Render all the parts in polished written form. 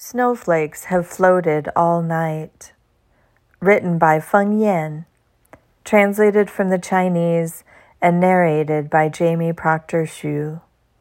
Snowflakes have floated all night. Written by Feng Yan. Translated from the Chinese and narrated by Jamie Proctor Xu.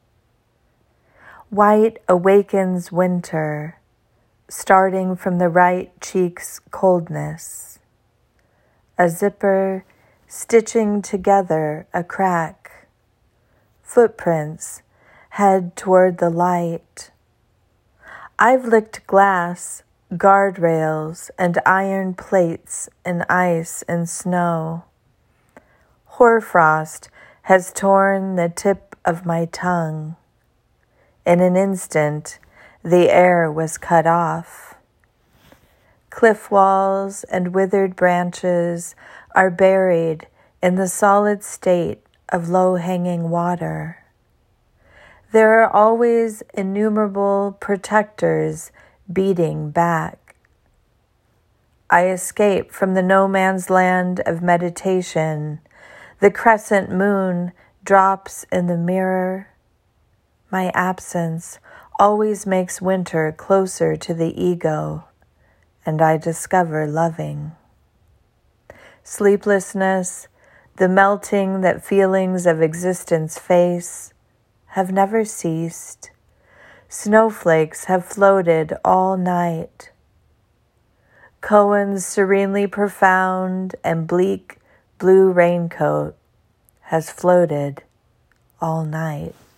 White awakens winter, starting from the right cheek's coldness. A zipper stitching together a crack. Footprints head toward the light. I've licked glass, guardrails, and iron plates in ice and snow. Hoarfrost has torn the tip of my tongue. In an instant, the air was cut off. Cliff walls and withered branches are buried in the solid state of low-hanging water. There are always innumerable protectors beating back. I escape from the no-man's land of meditation. The crescent moon drops in the mirror. My absence always makes winter closer to the ego, and I discover loving. Sleeplessness, the melting that feelings of existence face, have never ceased. Snowflakes have floated all night. Cohen's serenely profound and bleak blue raincoat has floated all night.